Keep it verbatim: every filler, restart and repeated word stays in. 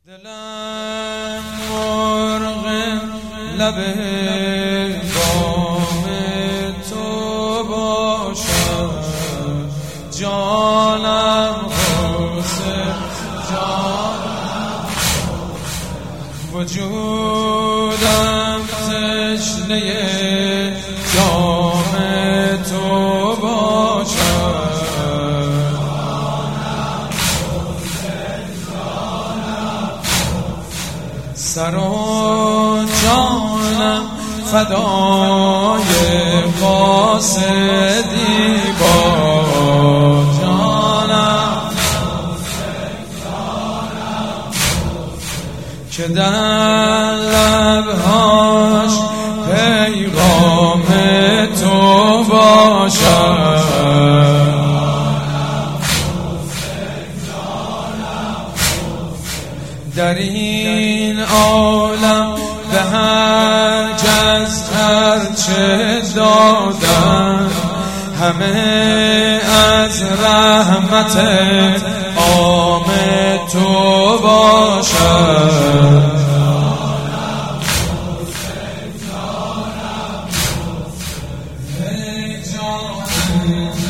دلم مرغ لب بام تو باشد، جانم حسین، جانم وجودم تشنه جام تو باشد، سر و جانم فدای قاصدی باد، جانم که در لبهاش پیغام تو باشد، در این عالم به هر کس هر چه دادن همه از رحمت عام تو باشد، ای جان